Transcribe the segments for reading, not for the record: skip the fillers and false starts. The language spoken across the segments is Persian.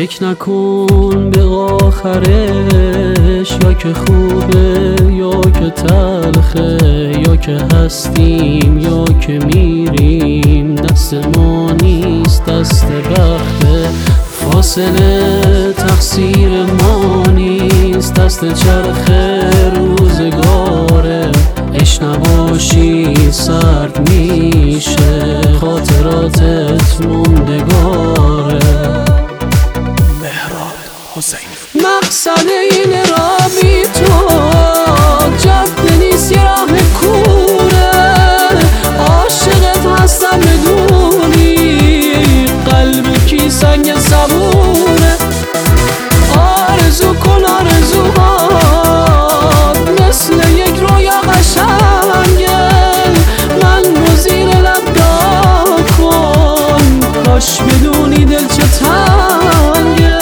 فکر نکن به آخرش، یا که خوبه یا که تلخه، یا که هستیم یا که میریم. دست ما نیست دست بخته، فاصله تقصیر ما نیست، دست چرخ روزگاره. عشق نباشی سرد میشه، خاطراتت موندگاره. مهراد حسین. مقصد این را بی تو جاده نیست، یه راه کوره. عاشقت هستم بدونی، قلب کی سنگ صبوره. آرزو کن آرزوهات مثل یک رویا قشنگه، من رو زیر لب داغ کن، کاش بدونی دل چه تنگه.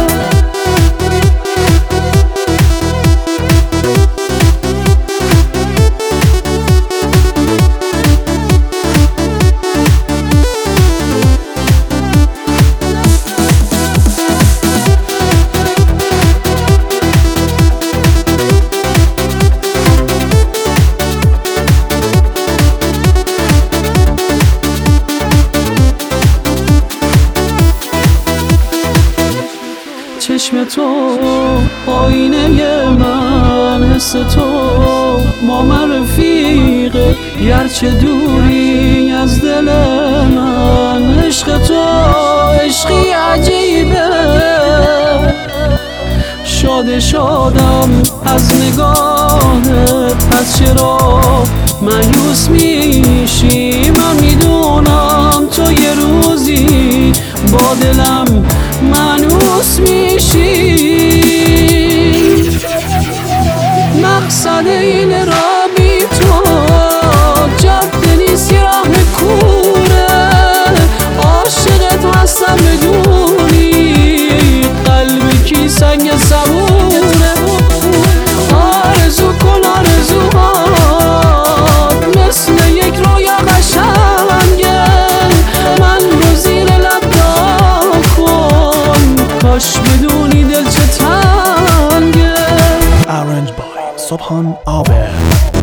چشم تو آینه من، حس تو ما من رفیقه، گرچه دوری از دل من. عشق تو عشقی عجیبه، شاد شادم از نگاهت، پس چرا مایوس میشی؟ من میدونم تو یه روزی با دلم مانوس میشی. مقصد این را بی تو جاده نیست، یه راه کوره. عاشقت هستم بدونی، قلب کی سنگ صبوره. آرزو کن آرزوهات مثل یک رویا قشنگه، من رو زیر لب داغ کن، کاش بدونی دل چه تنگه. Arranged by Subhan Awer.